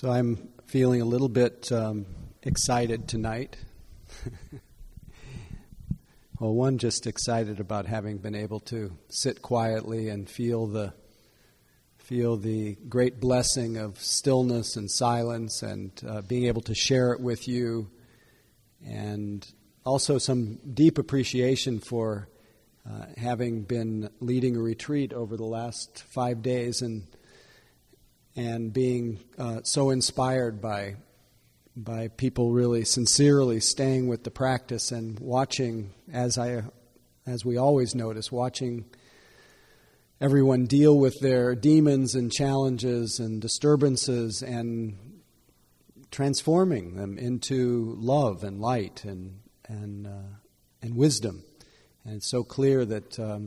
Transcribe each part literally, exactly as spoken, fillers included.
So I'm feeling a little bit um, excited tonight. Well, one, just excited about having been able to sit quietly and feel the feel the great blessing of stillness and silence, and uh, being able to share it with you, and also some deep appreciation for uh, having been leading a retreat over the last five days and and being uh, so inspired by by people really sincerely staying with the practice and watching, as I as we always notice, watching everyone deal with their demons and challenges and disturbances and transforming them into love and light and and uh, and wisdom. And it's so clear that um,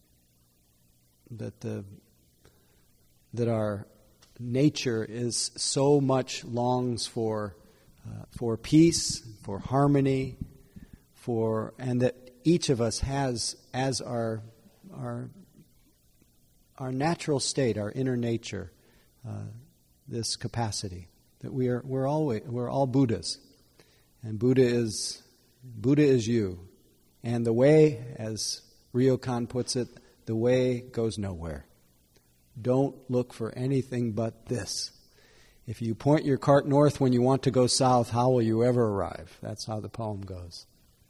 that the that our nature is so much longs for uh, for peace, for harmony, for and that each of us has as our our our natural state, our inner nature, uh, this capacity that we are we're always we're all Buddhas, and Buddha is Buddha is you, and the way, as Ryokan puts it, the way goes nowhere. Don't look for anything but this. If you point your cart north when you want to go south, how will you ever arrive? That's how the poem goes.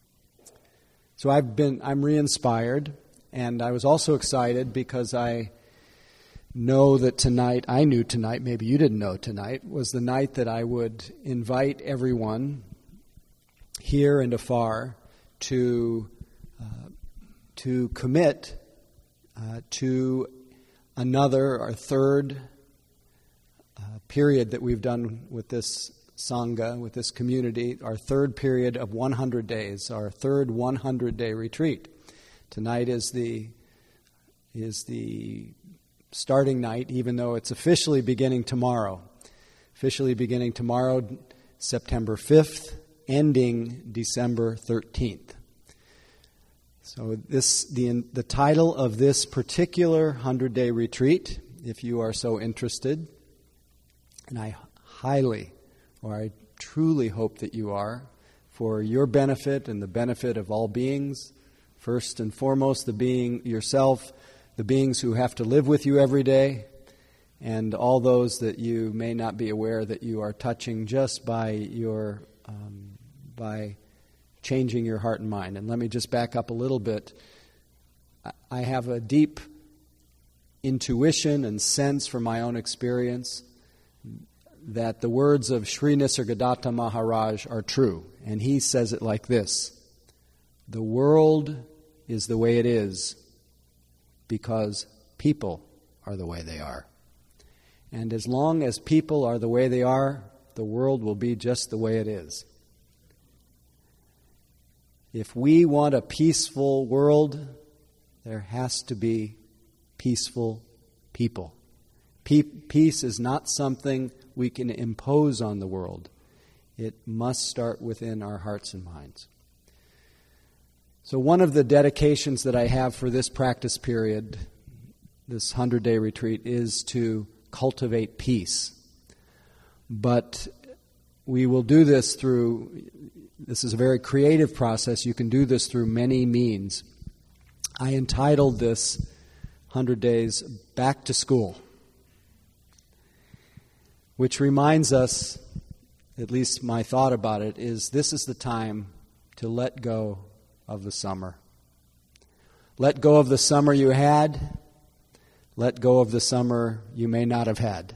So I've been, I'm re-inspired, and I was also excited because I know that tonight, I knew tonight, maybe you didn't know tonight, was the night that I would invite everyone here and afar to uh, to commit uh, to another or third uh, period that we've done with this Sangha, with this community, our third period of one hundred days, our third one hundred day retreat. Tonight is the is the starting night, even though it's officially beginning tomorrow. Officially beginning tomorrow, September fifth, ending December thirteenth. So this the the title of this particular hundred-day retreat, if you are so interested, and I highly, or I truly hope that you are, for your benefit and the benefit of all beings, first and foremost the being yourself, the beings who have to live with you every day, and all those that you may not be aware that you are touching just by your um, by changing your heart and mind. And let me just back up a little bit. I have a deep intuition and sense from my own experience that the words of Sri Nisargadatta Maharaj are true. And he says it like this: the world is the way it is because people are the way they are. And as long as people are the way they are, the world will be just the way it is. If we want a peaceful world, there has to be peaceful people. Peace is not something we can impose on the world. It must start within our hearts and minds. So one of the dedications that I have for this practice period, this hundred-day retreat, is to cultivate peace. But we will do this through, this is a very creative process. You can do this through many means. I entitled this hundred days, Back to School, which reminds us, at least my thought about it, is this is the time to let go of the summer. Let go of the summer you had. Let go of the summer you may not have had.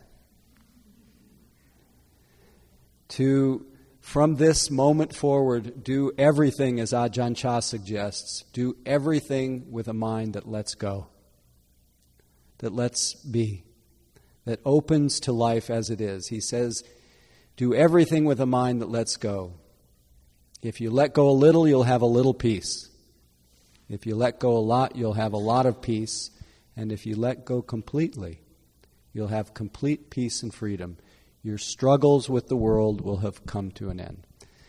To, from this moment forward, do everything as Ajahn Chah suggests. Do everything with a mind that lets go, that lets be, that opens to life as it is. He says, do everything with a mind that lets go. If you let go a little, you'll have a little peace. If you let go a lot, you'll have a lot of peace. And if you let go completely, you'll have complete peace and freedom. Your struggles with the world will have come to an end.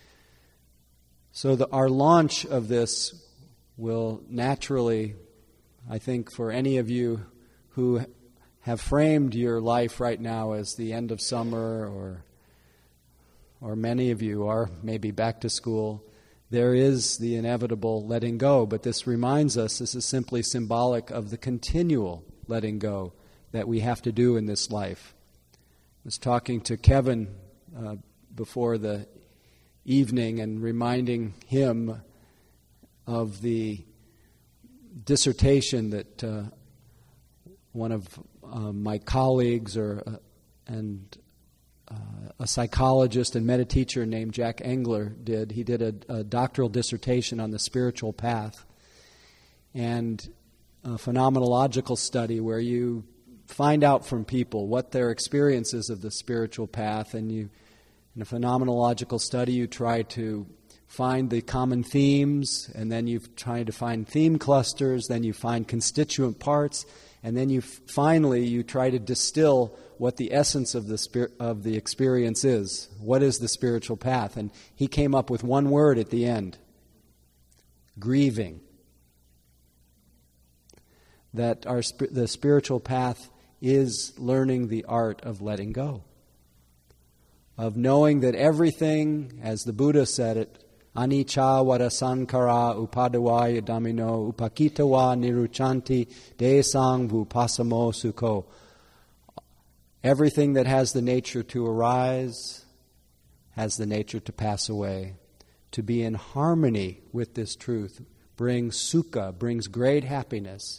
So the, our launch of this will naturally, I think for any of you who have framed your life right now as the end of summer, or or many of you are maybe back to school, there is the inevitable letting go. But this reminds us this is simply symbolic of the continual letting go that we have to do in this life. I was talking to Kevin uh, before the evening and reminding him of the dissertation that uh, one of uh, my colleagues or uh, and uh, a psychologist and meta teacher named Jack Engler did. He did a, a doctoral dissertation on the spiritual path and a phenomenological study where you find out from people what their experience is of the spiritual path, and you, in a phenomenological study, you try to find the common themes, and then you try to find theme clusters, then you find constituent parts, and then you finally you try to distill what the essence of the spir- of the experience is. What is the spiritual path? And he came up with one word at the end: grieving. That our sp- the spiritual path is learning the art of letting go, of knowing that everything, as the Buddha said it, anicca vada sankara upadavaya dhammino upakitawa niruchanti desang vupasamo sukho. Everything that has the nature to arise has the nature to pass away. To be in harmony with this truth brings sukha, brings great happiness.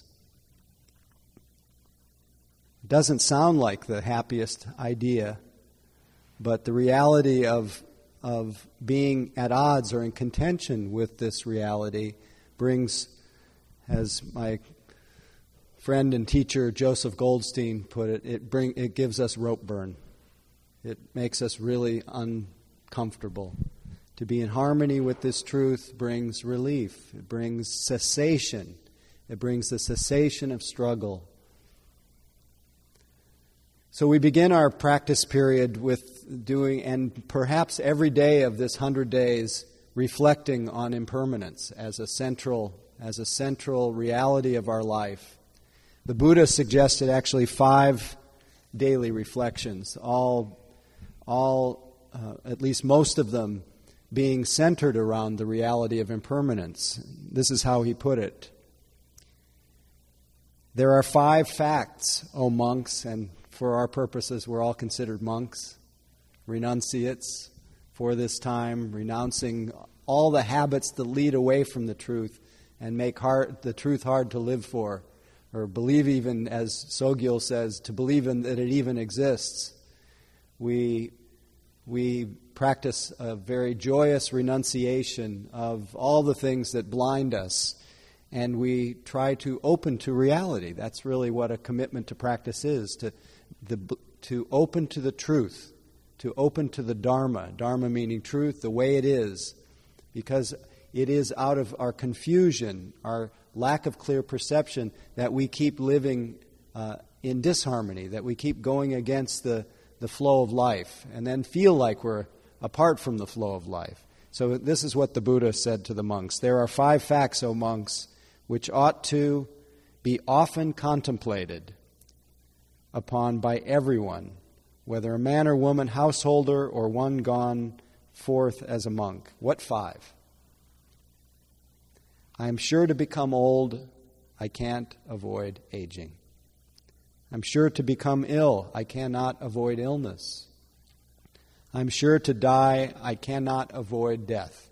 It doesn't sound like the happiest idea, but the reality of of being at odds or in contention with this reality brings, as my friend and teacher Joseph Goldstein put it, it bring it gives us rope burn. It makes us really uncomfortable. To be in harmony with this truth brings relief. It brings cessation. It brings the cessation of struggle. So we begin our practice period with doing, and perhaps every day of this hundred days, reflecting on impermanence as a central, as a central reality of our life. The Buddha suggested actually five daily reflections, all, all, uh, at least most of them, being centered around the reality of impermanence. This is how he put it: there are five facts, O monks, and for our purposes, we're all considered monks, renunciates for this time, renouncing all the habits that lead away from the truth and make hard, the truth hard to live for, or believe even, as Sogyal says, to believe in that it even exists. We, we practice a very joyous renunciation of all the things that blind us, and we try to open to reality. That's really what a commitment to practice is, to The, to open to the truth, to open to the Dharma, Dharma meaning truth, the way it is, because it is out of our confusion, our lack of clear perception, that we keep living uh, in disharmony, that we keep going against the, the flow of life, and then feel like we're apart from the flow of life. So this is what the Buddha said to the monks: there are five facts, O monks, which ought to be often contemplated upon by everyone, whether a man or woman, householder, or one gone forth as a monk. What five? I am sure to become old. I can't avoid aging. I'm sure to become ill. I cannot avoid illness. I'm sure to die. I cannot avoid death.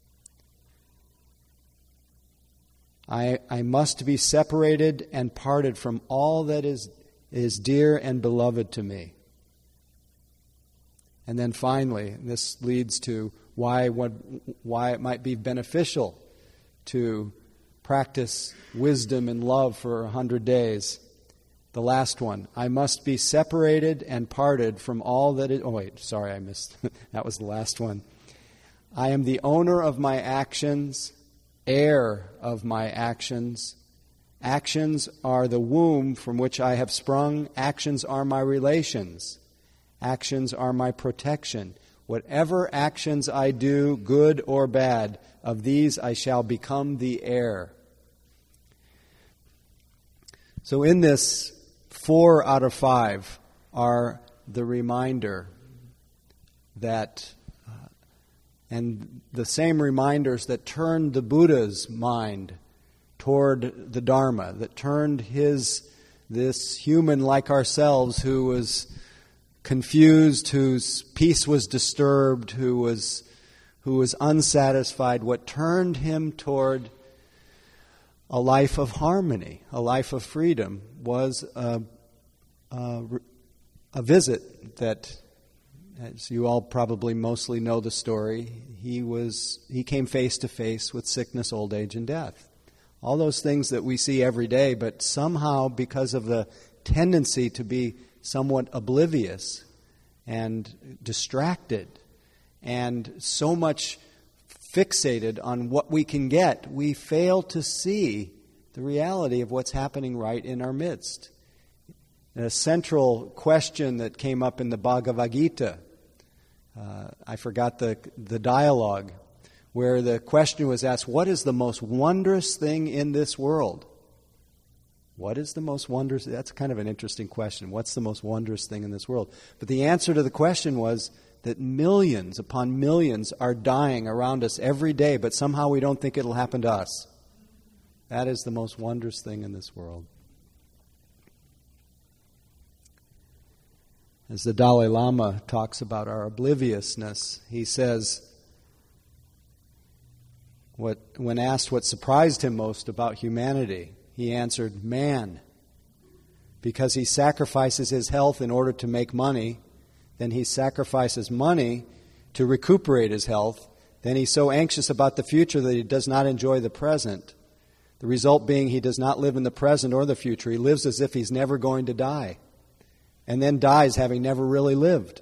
I, I must be separated and parted from all that is is dear and beloved to me. And then finally, this leads to why what, why it might be beneficial to practice wisdom and love for a hundred days. The last one: I must be separated and parted from all that is... Oh wait, sorry, I missed. That was the last one. I am the owner of my actions, heir of my actions. Actions are the womb from which I have sprung. Actions are my relations. Actions are my protection. Whatever actions I do, good or bad, of these I shall become the heir. So in this four out of five are the reminder that, uh, and the same reminders that turned the Buddha's mind toward the Dharma, that turned his, this human like ourselves who was confused, whose peace was disturbed, who was, who was unsatisfied, what turned him toward a life of harmony, a life of freedom, was a, a, a visit that, as you all probably mostly know the story, he was he came face to face with sickness, old age, and death. All those things that we see every day, but somehow because of the tendency to be somewhat oblivious and distracted and so much fixated on what we can get, we fail to see the reality of what's happening right in our midst. A central question that came up in the Bhagavad Gita, uh, I forgot the the dialogue, where the question was asked, what is the most wondrous thing in this world? What is the most wondrous? That's kind of an interesting question. What's the most wondrous thing in this world? But the answer to the question was that millions upon millions are dying around us every day, but somehow we don't think it'll happen to us. That is the most wondrous thing in this world. As the Dalai Lama talks about our obliviousness, he says, what, when asked what surprised him most about humanity, he answered, man. Because he sacrifices his health in order to make money, then he sacrifices money to recuperate his health, then he's so anxious about the future that he does not enjoy the present. The result being he does not live in the present or the future. He lives as if he's never going to die, and then dies having never really lived.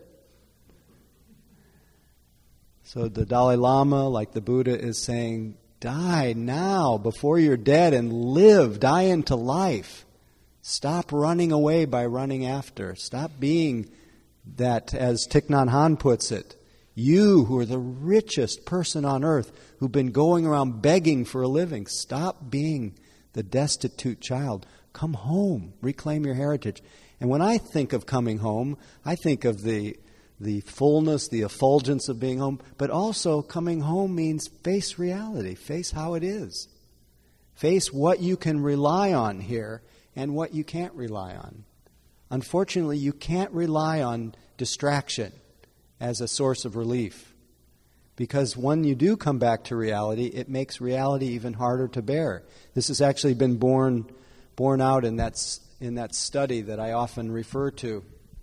So the Dalai Lama, like the Buddha, is saying, die now before you're dead and live. Die into life. Stop running away by running after. Stop being that, as Thich Nhat Hanh puts it, you who are the richest person on earth, who've been going around begging for a living, stop being the destitute child. Come home. Reclaim your heritage. And when I think of coming home, I think of the the fullness, the effulgence of being home, but also coming home means face reality, face how it is. Face what you can rely on here and what you can't rely on. Unfortunately, you can't rely on distraction as a source of relief, because when you do come back to reality, it makes reality even harder to bear. This has actually been borne, borne out in that, in that study that I often refer to.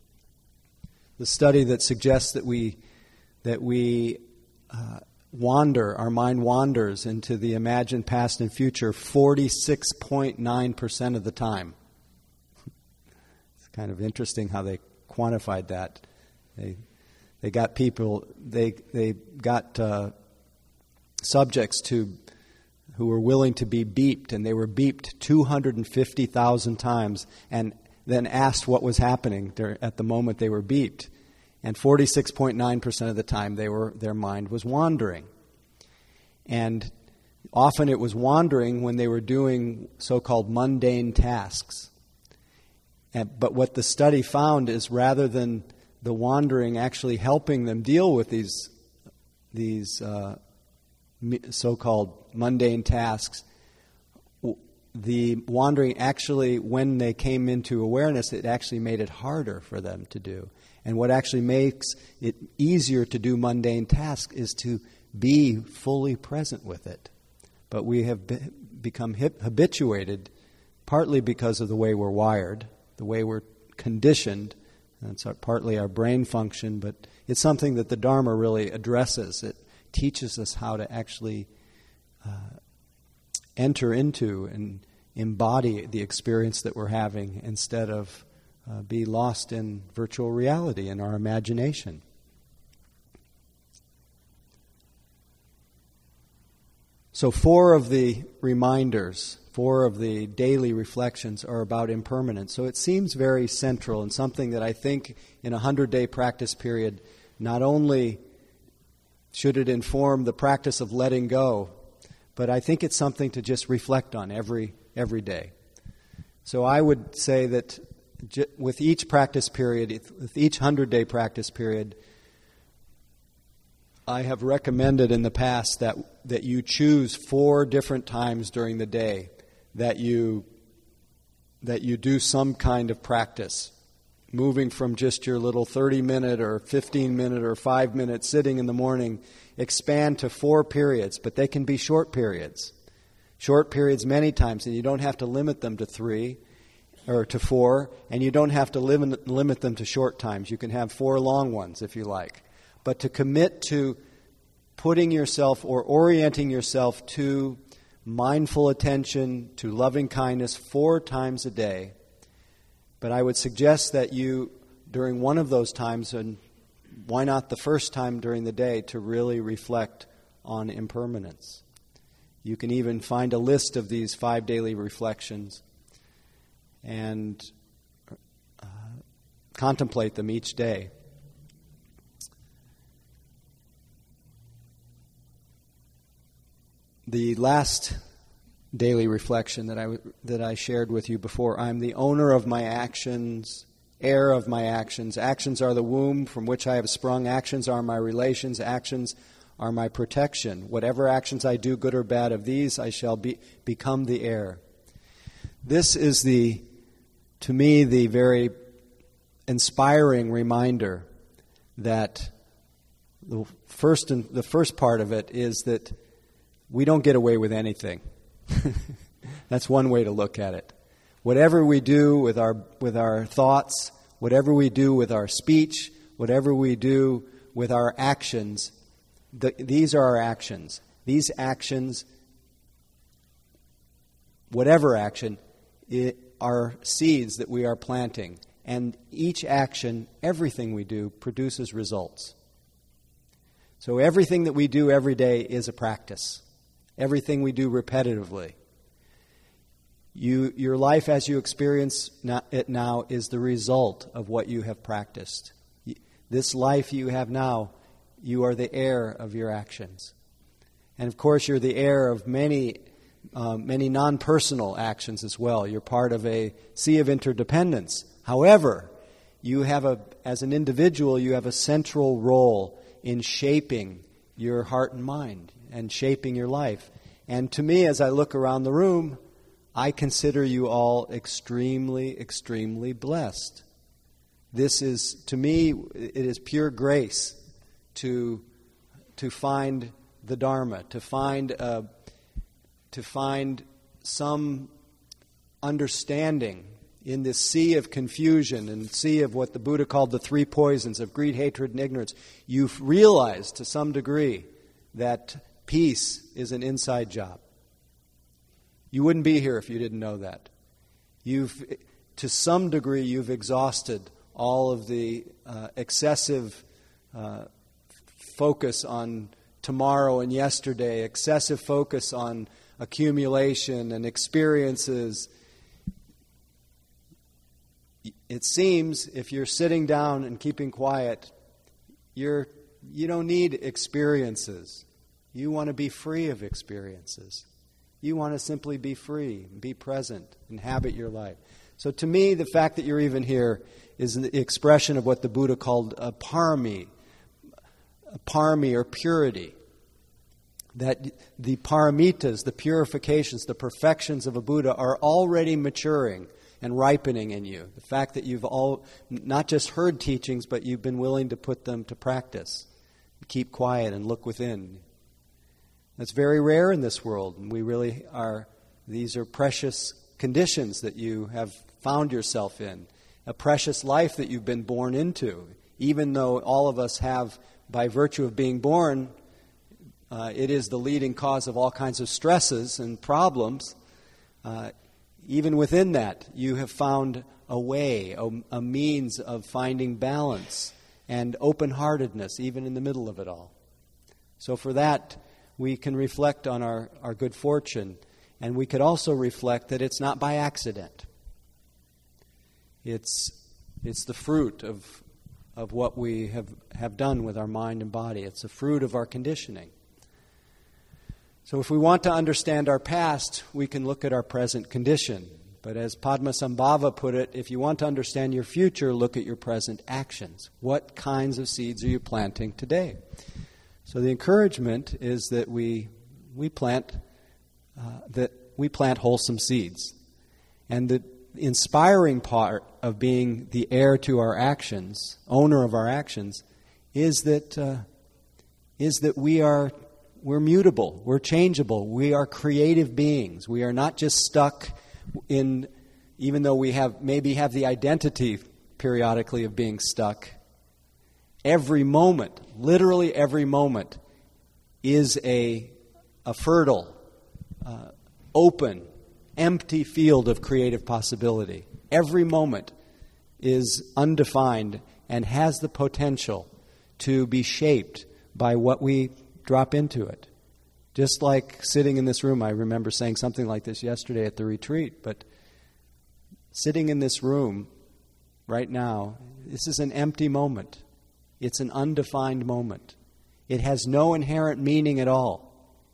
The study that suggests that we that we uh, wander, our mind wanders into the imagined past and future forty-six point nine percent of the time. It's kind of interesting how they quantified that. They they got people, they they got uh, subjects to who were willing to be beeped, and they were beeped two hundred fifty thousand times, and then asked what was happening at the moment they were beeped. And forty-six point nine percent of the time they were their mind was wandering. And often it was wandering when they were doing so-called mundane tasks. And, but what the study found is, rather than the wandering actually helping them deal with these, these uh, so-called mundane tasks, the wandering actually, when they came into awareness, it actually made it harder for them to do. And what actually makes it easier to do mundane tasks is to be fully present with it. But we have be- become hip- habituated, partly because of the way we're wired, the way we're conditioned. That's our, partly our brain function, but it's something that the Dharma really addresses. It teaches us how to actually uh, enter into and embody the experience that we're having, instead of uh, be lost in virtual reality in our imagination. So four of the reminders, four of the daily reflections are about impermanence. So it seems very central, and something that I think in a hundred-day practice period, not only should it inform the practice of letting go, but I think it's something to just reflect on every every day. So I would say that with each practice period, with each hundred-day practice period, I have recommended in the past that that you choose four different times during the day that you that you do some kind of practice, moving from just your little thirty-minute or fifteen-minute or five-minute sitting in the morning, expand to four periods, but they can be short periods. Short periods many times, and you don't have to limit them to three or to four, and you don't have to limit, limit them to short times. You can have four long ones if you like. But to commit to putting yourself or orienting yourself to mindful attention, to loving kindness four times a day. But I would suggest that you, during one of those times, and why not the first time during the day, to really reflect on impermanence. You can even find a list of these five daily reflections and uh, contemplate them each day. The last daily reflection that I that I shared with you before, I'm the owner of my actions, heir of my actions. Actions are the womb from which I have sprung. Actions are my relations. Actions are my protection. Whatever actions I do, good or bad, of these I shall be become the heir. This is the, to me, the very inspiring reminder that the first and the first part of it is that we don't get away with anything. That's one way to look at it. Whatever we do with our with our thoughts, whatever we do with our speech, whatever we do with our actions, the, these are our actions. These actions, whatever action, it, are seeds that we are planting. And each action, everything we do, produces results. So everything that we do every day is a practice. Everything we do repetitively. You, your life as you experience it now is the result of what you have practiced. This life you have now, you are the heir of your actions. And of course, you're the heir of many, uh, many non-personal actions as well. You're part of a sea of interdependence. However, you have a, as an individual, you have a central role in shaping your heart and mind and shaping your life. And to me, as I look around the room, I consider you all extremely, extremely blessed. This is, to me, it is pure grace to to find the Dharma, to find uh, to find some understanding in this sea of confusion and sea of what the Buddha called the three poisons of greed, hatred, and ignorance. You've realized to some degree that peace is an inside job. You wouldn't be here if you didn't know that. You've, to some degree, you've exhausted all of the uh, excessive uh, focus on tomorrow and yesterday, excessive focus on accumulation and experiences. It seems if you're sitting down and keeping quiet, you're you don't need experiences. You want to be free of experiences. You want to simply be free, be present, inhabit your life. So to me, the fact that you're even here is the expression of what the Buddha called a parami, a parami or purity. That the paramitas, the purifications, the perfections of a Buddha are already maturing and ripening in you. The fact that you've all not just heard teachings, but you've been willing to put them to practice. Keep quiet and look within. That's very rare in this world, and we really are, these are precious conditions that you have found yourself in, a precious life that you've been born into. Even though all of us have, by virtue of being born, uh, it is the leading cause of all kinds of stresses and problems. Uh, even within that, you have found a way, a, a means of finding balance and open-heartedness, even in the middle of it all. So for that, we can reflect on our, our good fortune, and we could also reflect that it's not by accident. It's it's the fruit of of what we have, have done with our mind and body. It's the fruit of our conditioning. So if we want to understand our past, we can look at our present condition. But as Padmasambhava put it, if you want to understand your future, look at your present actions. What kinds of seeds are you planting today? So the encouragement is that we we plant uh, that we plant wholesome seeds, and the inspiring part of being the heir to our actions, owner of our actions, is that uh, is that we are we're mutable, we're changeable, we are creative beings. We are not just stuck in, even though we have maybe have the identity periodically of being stuck. Every moment, literally every moment, is a a fertile, uh, open, empty field of creative possibility. Every moment is undefined and has the potential to be shaped by what we drop into it. Just like sitting in this room, I remember saying something like this yesterday at the retreat, but sitting in this room right now, this is an empty moment. It's an undefined moment. It has no inherent meaning at all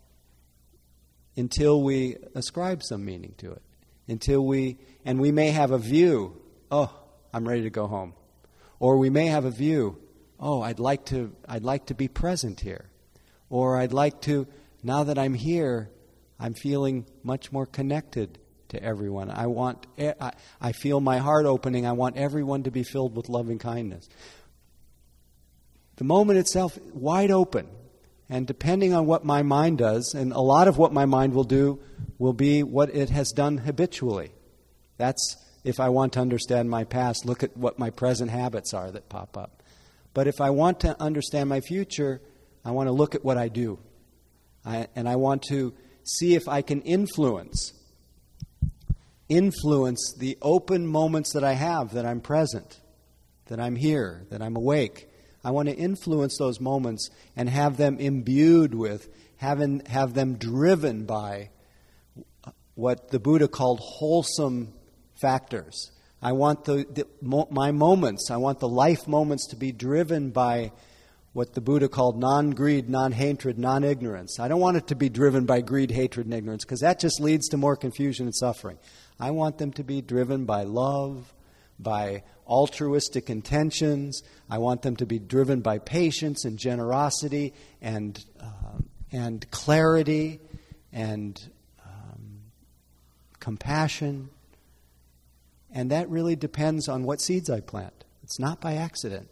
until we ascribe some meaning to it. Until we, and we may have a view, oh, I'm ready to go home. Or we may have a view, oh, I'd like to, I'd like to be present here. Or I'd like to, now that I'm here, I'm feeling much more connected to everyone. I want, I, I feel my heart opening. I want everyone to be filled with loving kindness. The moment itself, wide open. And depending on what my mind does, and a lot of what my mind will do will be what it has done habitually. That's, if I want to understand my past, look at what my present habits are that pop up. But if I want to understand my future, I want to look at what I do. I, and I want to see if I can influence, influence the open moments that I have, that I'm present, that I'm here, that I'm awake. I want to influence those moments and have them imbued with, having, have them driven by what the Buddha called wholesome factors. I want the, the my moments, I want the life moments to be driven by what the Buddha called non-greed, non-hatred, non-ignorance. I don't want it to be driven by greed, hatred, and ignorance, because that just leads to more confusion and suffering. I want them to be driven by love, by altruistic intentions. I want them to be driven by patience and generosity and uh, and clarity and um, compassion. And that really depends on what seeds I plant. It's not by accident.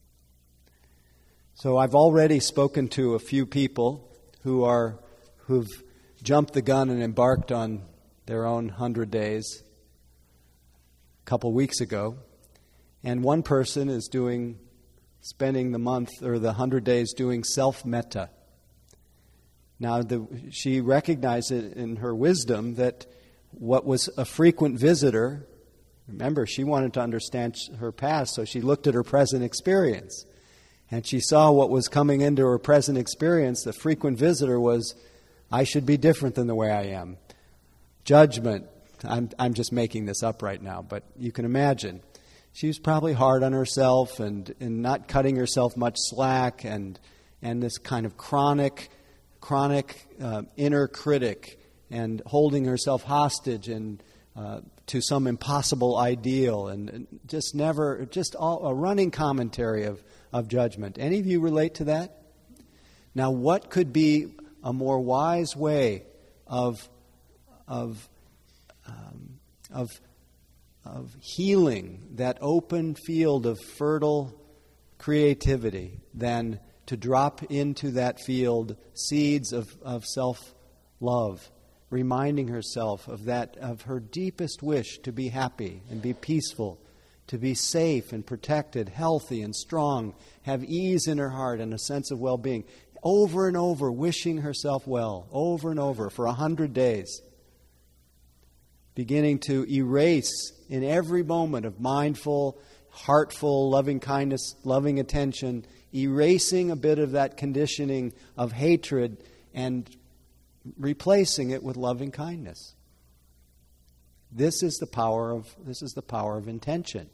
So I've already spoken to a few people who are who've jumped the gun and embarked on their own hundred days a couple weeks ago. And one person is doing, spending the month or the hundred days doing self-metta. Now, the, she recognized it in her wisdom that what was a frequent visitor, remember, she wanted to understand her past, so she looked at her present experience. And she saw what was coming into her present experience. The frequent visitor was, I should be different than the way I am. Judgment. I'm, I'm just making this up right now, but you can imagine. She was probably hard on herself and, and not cutting herself much slack, and and this kind of chronic, chronic uh, inner critic, and holding herself hostage and uh, to some impossible ideal, and, and just never, just all, a running commentary of, of judgment. Any of you relate to that? Now, what could be a more wise way of of um, of of healing that open field of fertile creativity than to drop into that field seeds of, of self-love, reminding herself of that, of her deepest wish to be happy and be peaceful, to be safe and protected, healthy and strong, have ease in her heart and a sense of well-being. Over and over, wishing herself well, over and over for a hundred days. Beginning to erase in every moment of mindful, heartful, loving kindness, loving attention, erasing a bit of that conditioning of hatred and replacing it with loving kindness. This is the power of this is the power of intention.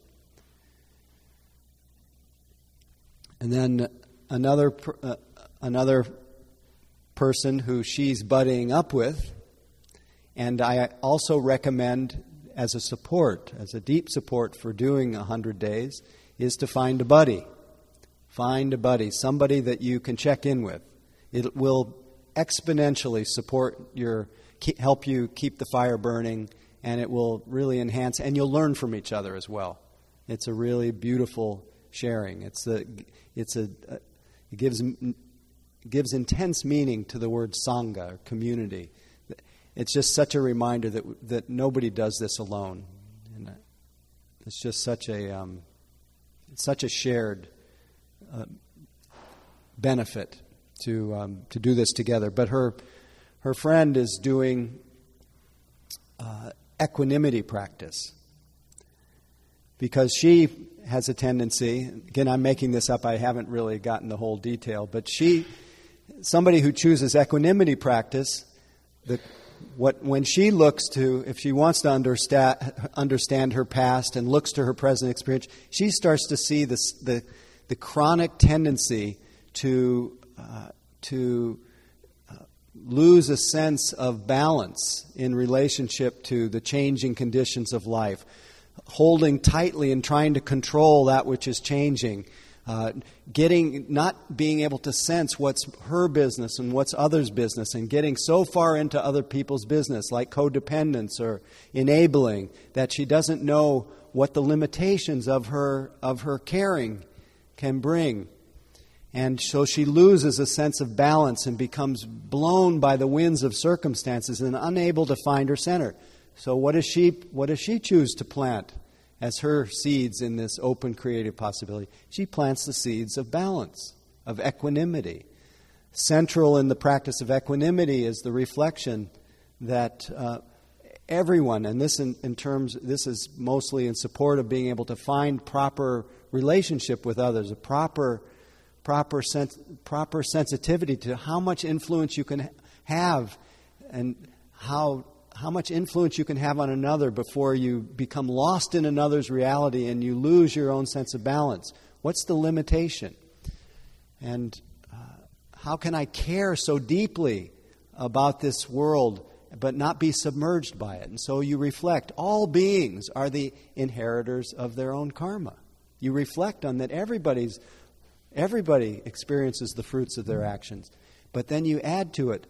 And then another uh, another person who she's buddying up with, and I also recommend as a support, as a deep support for doing a hundred days, is to find a buddy. Find a buddy, somebody that you can check in with. It will exponentially support your, help you keep the fire burning, and it will really enhance, and you'll learn from each other as well. It's a really beautiful sharing. It's a, it's a, it gives gives intense meaning to the word sangha, or community. It's just such a reminder that that nobody does this alone. And it's just such a um, such a shared uh, benefit to um, to do this together. But her her friend is doing uh, equanimity practice because she has a tendency. Again, I'm making this up. I haven't really gotten the whole detail, but she, somebody who chooses equanimity practice, the What when she looks to, if she wants to understand, understand her past and looks to her present experience, she starts to see this, the the chronic tendency to uh, to uh, lose a sense of balance in relationship to the changing conditions of life, holding tightly and trying to control that which is changing. Uh, getting, not being able to sense what's her business and what's others' business, and getting so far into other people's business, like codependence or enabling, that she doesn't know what the limitations of her of her caring can bring. And so she loses a sense of balance and becomes blown by the winds of circumstances and unable to find her center. So what does she what does she choose to plant as her seeds in this open creative possibility? She plants the seeds of balance, of equanimity. Central in the practice of equanimity is the reflection that uh, everyone, and this in, in terms, this is mostly in support of being able to find proper relationship with others, a proper, proper, sens- proper sensitivity to how much influence you can have, and how. how much influence you can have on another before you become lost in another's reality and you lose your own sense of balance. What's the limitation? And uh, how can I care so deeply about this world but not be submerged by it? And so you reflect. All beings are the inheritors of their own karma. You reflect on that everybody's, everybody experiences the fruits of their actions. But then you add to it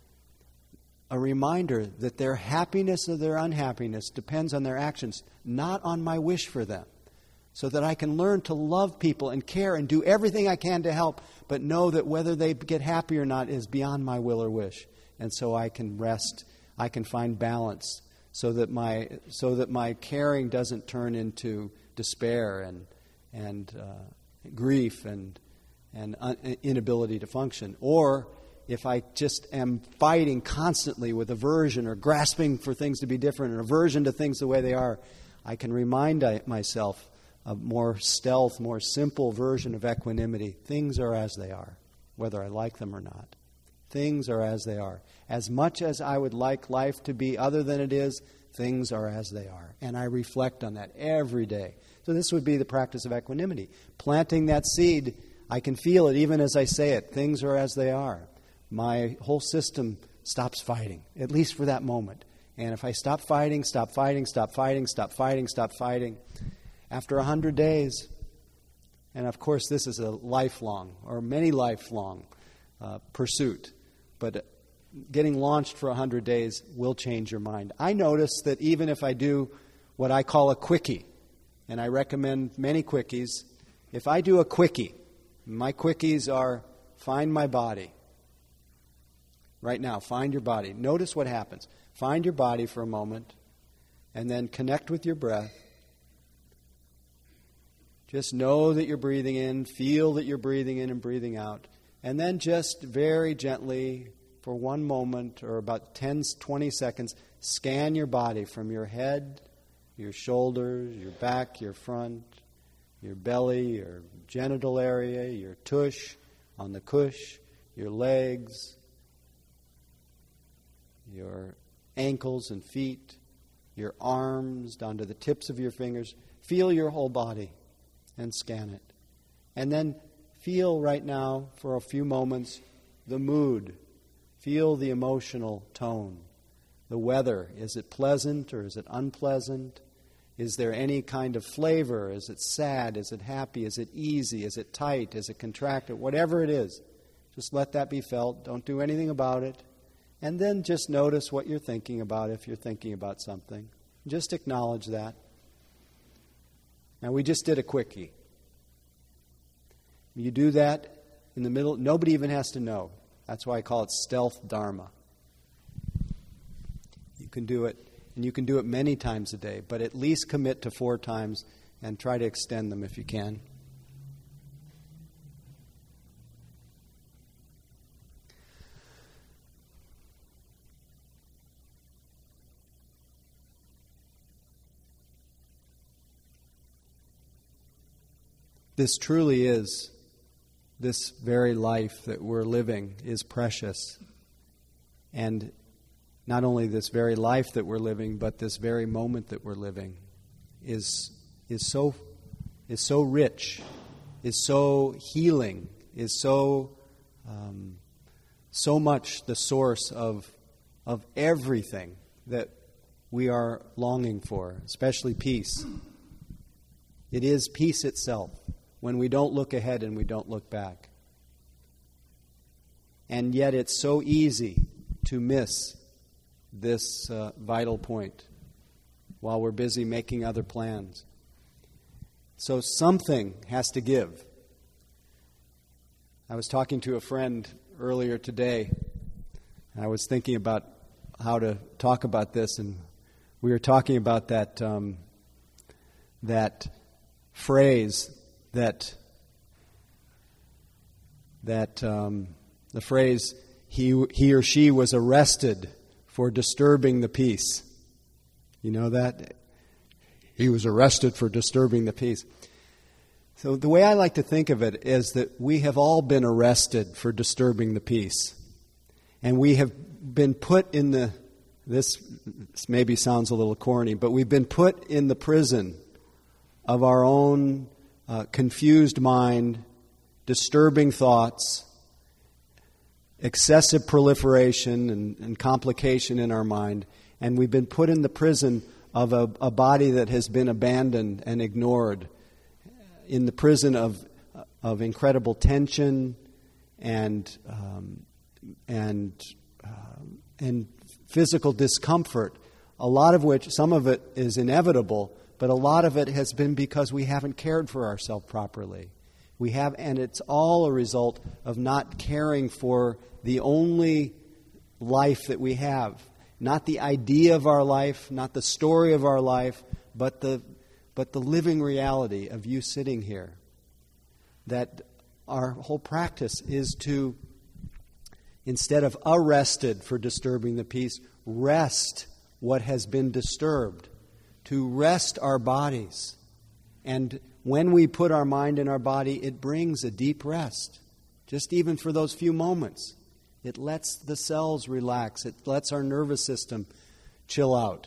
a reminder that their happiness or their unhappiness depends on their actions, not on my wish for them. So that I can learn to love people and care and do everything I can to help, but know that whether they get happy or not is beyond my will or wish. And so I can rest, I can find balance, so that my so that my caring doesn't turn into despair and and uh, grief and and un- inability to function. Or if I just am fighting constantly with aversion or grasping for things to be different or aversion to things the way they are, I can remind myself a more stealth, more simple version of equanimity. Things are as they are, whether I like them or not. Things are as they are. As much as I would like life to be other than it is, things are as they are. And I reflect on that every day. So this would be the practice of equanimity. Planting that seed, I can feel it even as I say it. Things are as they are. My whole system stops fighting, at least for that moment. And if I stop fighting, stop fighting, stop fighting, stop fighting, stop fighting, after a hundred days, and of course this is a lifelong or many lifelong uh, pursuit, but getting launched for a hundred days will change your mind. I notice that even if I do what I call a quickie, and I recommend many quickies, if I do a quickie, my quickies are find my body. Right now, find your body. Notice what happens. Find your body for a moment and then connect with your breath. Just know that you're breathing in. Feel that you're breathing in and breathing out. And then just very gently, for one moment or about ten, twenty seconds, scan your body from your head, your shoulders, your back, your front, your belly, your genital area, your tush, on the cush, your legs, your ankles and feet, your arms down to the tips of your fingers. Feel your whole body and scan it. And then feel right now for a few moments the mood. Feel the emotional tone. the weather. Is it pleasant or is it unpleasant? Is there any kind of flavor? Is it sad? Is it happy? Is it easy? Is it tight? Is it contracted? Whatever it is, just let that be felt. Don't do anything about it. And then just notice what you're thinking about if you're thinking about something. Just acknowledge that. Now, we just did a quickie. You do that in the middle. Nobody even has to know. That's why I call it stealth dharma. You can do it, and you can do it many times a day, but at least commit to four times and try to extend them if you can. This truly is, this very life that we're living is precious. And not only this very life that we're living, but this very moment that we're living is is so is so rich, is so healing, is so um, so much the source of of everything that we are longing for, especially peace. It is peace itself. When we don't look ahead and we don't look back. And yet it's so easy to miss this uh, vital point while we're busy making other plans. So something has to give. I was talking to a friend earlier today, and I was thinking about how to talk about this, and we were talking about that um, that phrase that that um, the phrase he he or she was arrested for disturbing the peace. You know that? He was arrested for disturbing the peace. So the way I like to think of it is that we have all been arrested for disturbing the peace. And we have been put in the, this maybe sounds a little corny, but we've been put in the prison of our own Uh, confused mind, disturbing thoughts, excessive proliferation and, and complication in our mind, and we've been put in the prison of a, a body that has been abandoned and ignored, in the prison of of incredible tension and um, and uh, and physical discomfort. A lot of which, some of it is inevitable. But a lot of it has been because we haven't cared for ourselves properly. We have, and it's all a result of not caring for the only life that we have. Not the idea of our life, not the story of our life, but the but the living reality of you sitting here. That our whole practice is to, instead of arrested for disturbing the peace, rest what has been disturbed. To rest our bodies. And when we put our mind in our body, it brings a deep rest. Just even for those few moments. It lets the cells relax. It lets our nervous system chill out.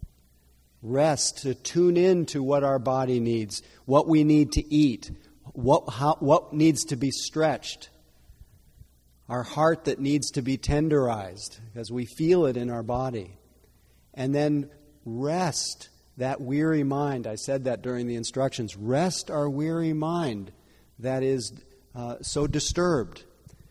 Rest, to tune in to what our body needs, what we need to eat, what, how, what needs to be stretched. Our heart that needs to be tenderized as we feel it in our body. And then rest that weary mind. I said that during the instructions. Rest our weary mind that is uh, so disturbed.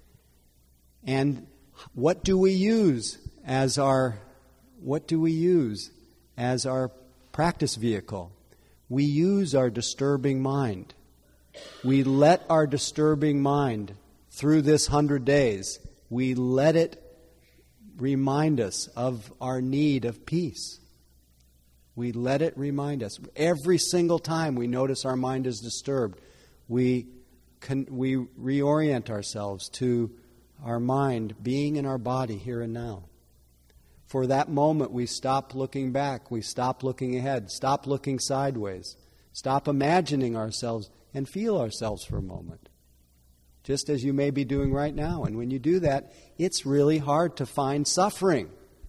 And what do we use as our what do we use as our practice vehicle? We use our disturbing mind. We let our disturbing mind through this hundred days. We let it remind us of our need of peace. We let it remind us. Every single time we notice our mind is disturbed, we can, we reorient ourselves to our mind being in our body here and now. For that moment, we stop looking back. We stop looking ahead. Stop looking sideways. Stop imagining ourselves and feel ourselves for a moment. Just as you may be doing right now. And when you do that, it's really hard to find suffering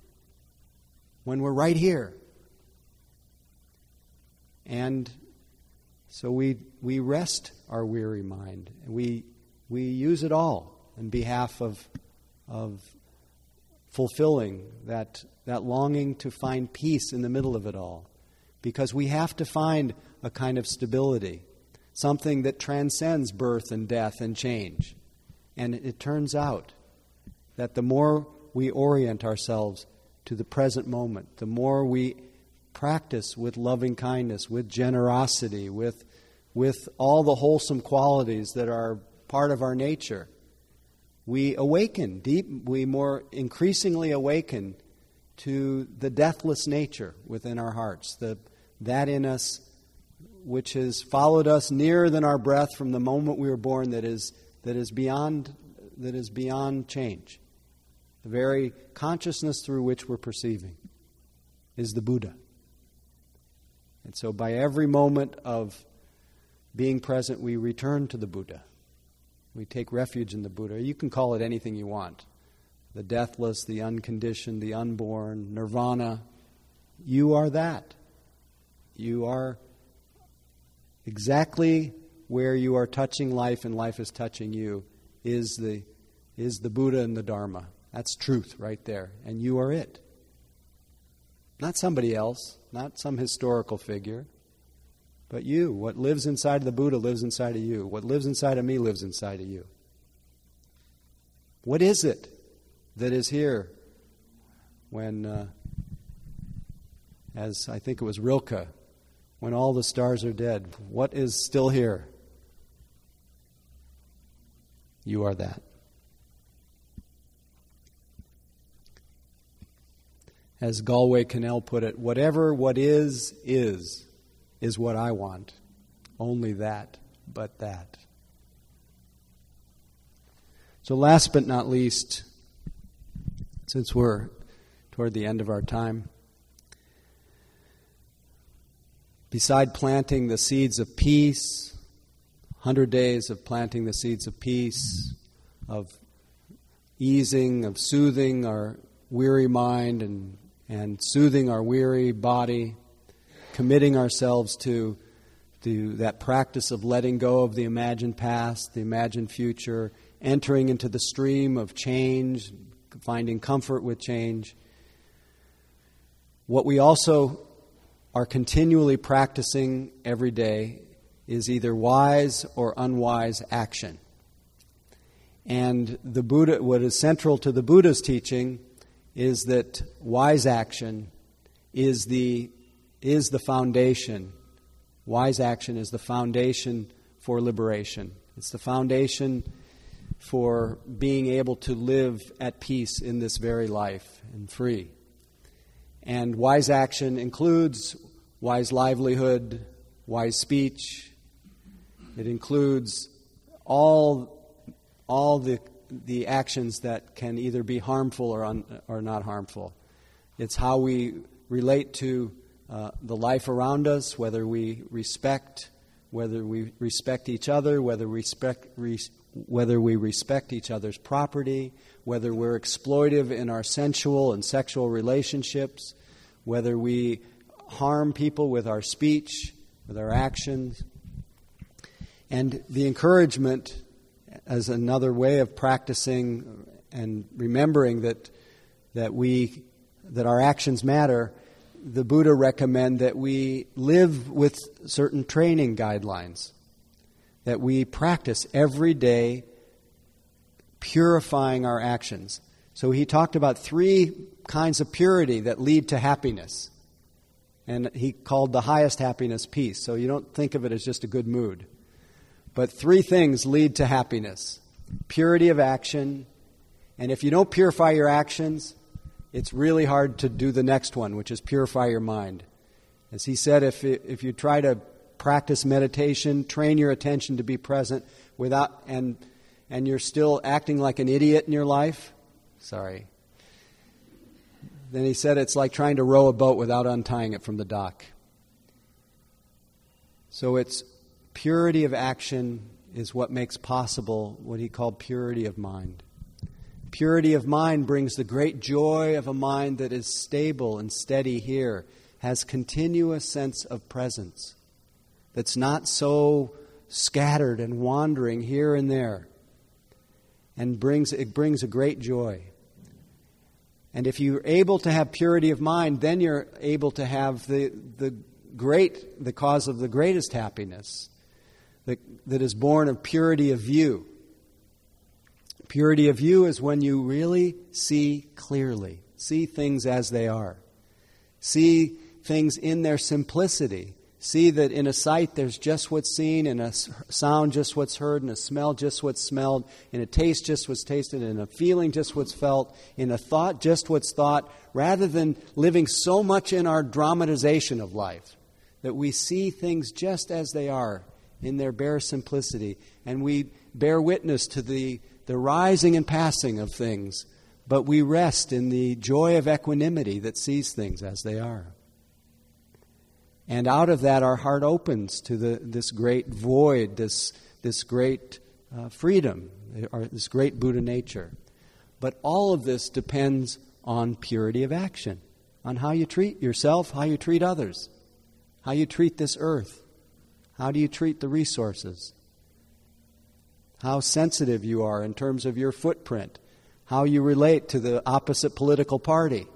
when we're right here. And so we we rest our weary mind. We we use it all in behalf of of fulfilling, that, that longing to find peace in the middle of it all. Because we have to find a kind of stability, something that transcends birth and death and change. And it turns out that the more we orient ourselves to the present moment, the more we practice with loving kindness, with generosity, with, with all the wholesome qualities that are part of our nature, we awaken deep, we more increasingly awaken to the deathless nature within our hearts, the, that in us which has followed us nearer than our breath from the moment we were born, that is, that is beyond, that is beyond change. The very consciousness through which we're perceiving is the Buddha. And so by every moment of being present, we return to the Buddha. We take refuge in the Buddha. You can call it anything you want. The deathless, the unconditioned, the unborn, nirvana. You are that. You are exactly where you are touching life and life is touching you is the, is the Buddha and the Dharma. That's truth right there. And you are it. Not somebody else, not some historical figure, but you. What lives inside of the Buddha lives inside of you. What lives inside of me lives inside of you. What is it that is here when, uh, as I think it was Rilke, when all the stars are dead, what is still here? You are that. As Galway Kinnell put it, whatever what is, is, is what I want. Only that, but that. So last but not least, since we're toward the end of our time, beside planting the seeds of peace, one hundred days of planting the seeds of peace, of easing, of soothing our weary mind and, and soothing our weary body, committing ourselves to, to that practice of letting go of the imagined past, the imagined future, entering into the stream of change, finding comfort with change. What we also are continually practicing every day is either wise or unwise action. And the Buddha, what is central to the Buddha's teaching is that wise action is the is the foundation. Wise action is the foundation for liberation. It's the foundation for being able to live at peace in this very life and free. And wise action includes wise livelihood, wise speech. It includes all all the the actions that can either be harmful or un, or not harmful. It's how we relate to uh, the life around us, whether we respect, whether we respect each other, whether we respect res, whether we respect each other's property, whether we're exploitive in our sensual and sexual relationships, whether we harm people with our speech, with our actions. And the encouragement as another way of practicing and remembering that that we that our actions matter, the Buddha recommend that we live with certain training guidelines, that we practice every day purifying our actions. So he talked about three kinds of purity that lead to happiness. And he called the highest happiness peace. So you don't think of it as just a good mood. But three things lead to happiness. Purity of action. And if you don't purify your actions, it's really hard to do the next one, which is purify your mind. As he said, if it, if you try to practice meditation, train your attention to be present without and and you're still acting like an idiot in your life, sorry. Then he said it's like trying to row a boat without untying it from the dock. So it's purity of action is what makes possible what he called purity of mind. Purity of mind brings the great joy of a mind that is stable and steady here, has continuous sense of presence, that's not so scattered and wandering here and there, and brings it brings a great joy. And if you're able to have purity of mind, then you're able to have the the great, the cause of the greatest happiness that, that is born of purity of view. Purity of view is when you really see clearly, see things as they are, see things in their simplicity. See that in a sight there's just what's seen, in a sound just what's heard, in a smell just what's smelled, in a taste just what's tasted, in a feeling just what's felt, in a thought just what's thought, rather than living so much in our dramatization of life, that we see things just as they are, in their bare simplicity, and we bear witness to the, the rising and passing of things, but we rest in the joy of equanimity that sees things as they are. And out of that, our heart opens to the, this great void, this, this great uh, freedom, or this great Buddha nature. But all of this depends on purity of action, on how you treat yourself, how you treat others, how you treat this earth, how do you treat the resources, how sensitive you are in terms of your footprint, how you relate to the opposite political party.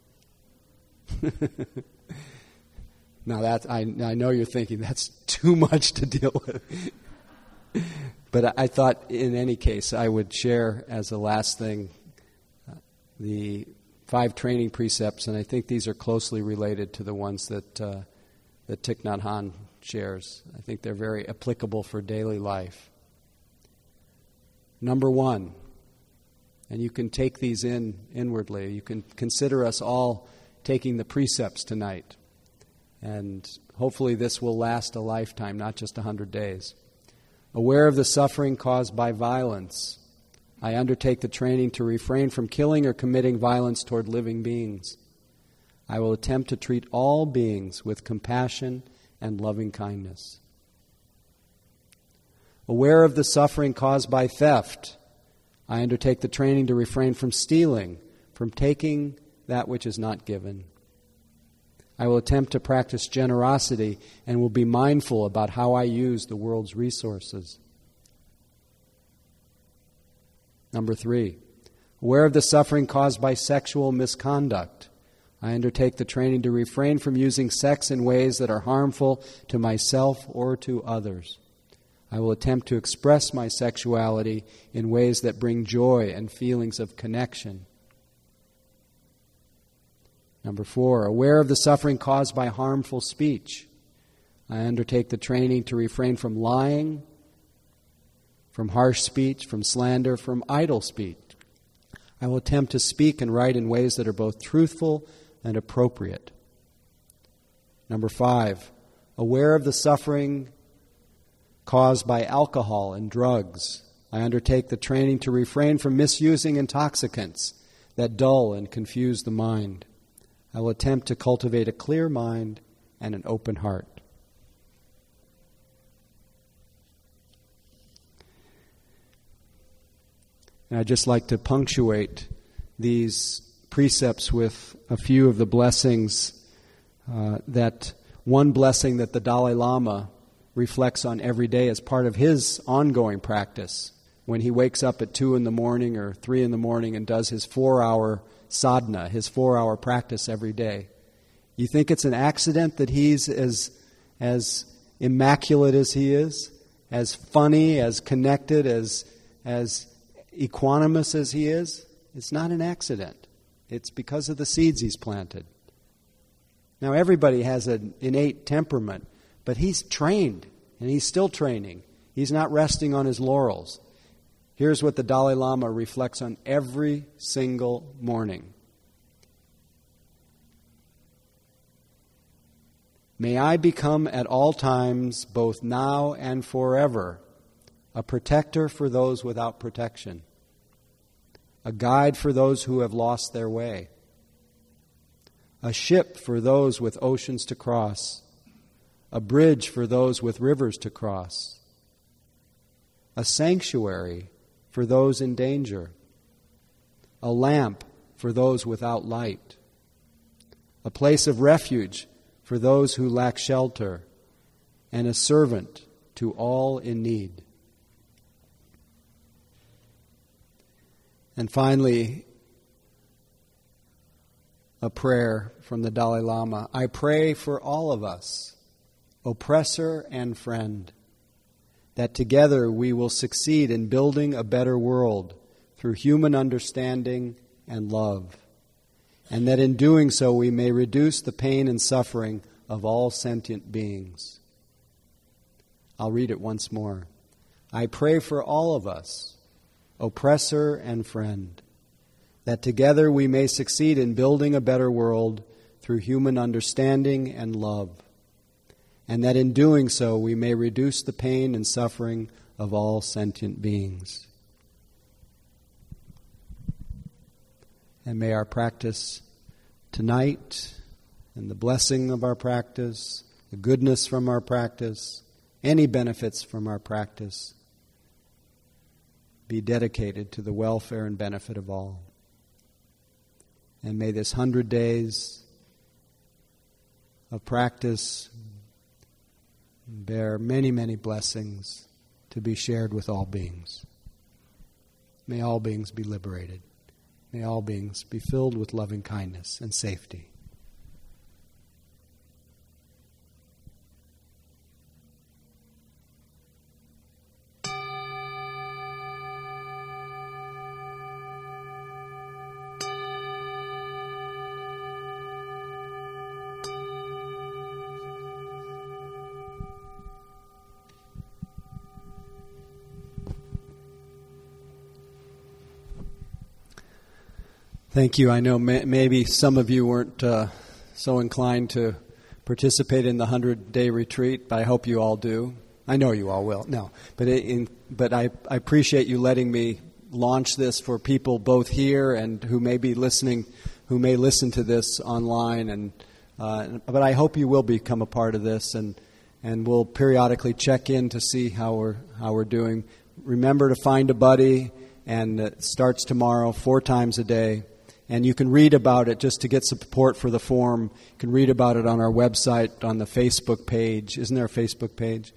Now that I, I know you're thinking that's too much to deal with. But I thought in any case I would share as a last thing uh, the five training precepts, and I think these are closely related to the ones that, uh, that Thich Nhat Hanh shares. I think they're very applicable for daily life. Number one, and you can take these in inwardly, you can consider us all taking the precepts tonight. And hopefully this will last a lifetime, not just a hundred days. Aware of the suffering caused by violence, I undertake the training to refrain from killing or committing violence toward living beings. I will attempt to treat all beings with compassion and loving kindness. Aware of the suffering caused by theft, I undertake the training to refrain from stealing, from taking that which is not given. I will attempt to practice generosity and will be mindful about how I use the world's resources. Number three, aware of the suffering caused by sexual misconduct, I undertake the training to refrain from using sex in ways that are harmful to myself or to others. I will attempt to express my sexuality in ways that bring joy and feelings of connection. Number four, aware of the suffering caused by harmful speech, I undertake the training to refrain from lying, from harsh speech, from slander, from idle speech. I will attempt to speak and write in ways that are both truthful and appropriate. Number five, aware of the suffering caused by alcohol and drugs, I undertake the training to refrain from misusing intoxicants that dull and confuse the mind. I will attempt to cultivate a clear mind and an open heart. And I'd just like to punctuate these precepts with a few of the blessings uh, that one blessing that the Dalai Lama reflects on every day as part of his ongoing practice when he wakes up at two in the morning or three in the morning and does his four-hour sadhana, his four-hour practice every day. You think it's an accident that he's as, as immaculate as he is, as funny, as connected, as, as equanimous as he is? It's not an accident. It's because of the seeds he's planted. Now, everybody has an innate temperament, but he's trained, and he's still training. He's not resting on his laurels. Here's what the Dalai Lama reflects on every single morning. May I become at all times, both now and forever, a protector for those without protection, a guide for those who have lost their way, a ship for those with oceans to cross, a bridge for those with rivers to cross, a sanctuary for those in danger, a lamp for those without light, a place of refuge for those who lack shelter, and a servant to all in need. And finally, a prayer from the Dalai Lama. I pray for all of us, oppressor and friend, that together we will succeed in building a better world through human understanding and love, and that in doing so we may reduce the pain and suffering of all sentient beings. I'll read it once more. I pray for all of us, oppressor and friend, that together we may succeed in building a better world through human understanding and love, and that in doing so we may reduce the pain and suffering of all sentient beings. And may our practice tonight, and the blessing of our practice, the goodness from our practice, any benefits from our practice, be dedicated to the welfare and benefit of all. And may this hundred days of practice bear many, many blessings to be shared with all beings. May all beings be liberated. May all beings be filled with loving kindness and safety. Thank you. I know may, maybe some of you weren't uh, so inclined to participate in the hundred-day retreat, but I hope you all do. I know you all will. No, but it, in, but I, I appreciate you letting me launch this for people both here and who may be listening, who may listen to this online. And uh, but I hope you will become a part of this, and and we'll periodically check in to see how we're how we're doing. Remember to find a buddy, and it starts tomorrow, four times a day. And you can read about it, just to get support for the forum. You can read about it on our website, on the Facebook page. Isn't there a Facebook page?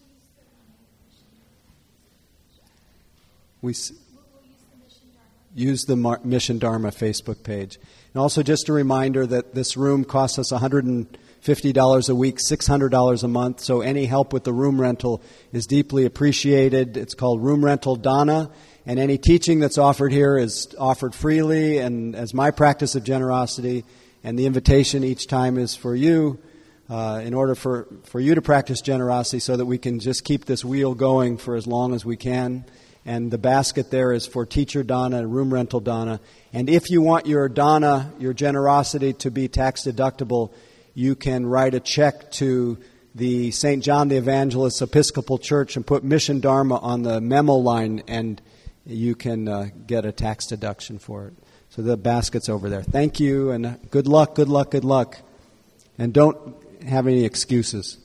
We s- use the Mar- Mission Dharma Facebook page. And also just a reminder that this room costs us one hundred fifty dollars a week, six hundred dollars a month. So any help with the room rental is deeply appreciated. It's called Room Rental Dana. And any teaching that's offered here is offered freely and as my practice of generosity. And the invitation each time is for you, uh, in order for, for you to practice generosity so that we can just keep this wheel going for as long as we can. And the basket there is for teacher dana, room rental dana. And if you want your dana, your generosity, to be tax deductible, you can write a check to the Saint John the Evangelist Episcopal Church and put Mission Dharma on the memo line, and you can uh, get a tax deduction for it. So the basket's over there. Thank you, and good luck, good luck, good luck. And don't have any excuses.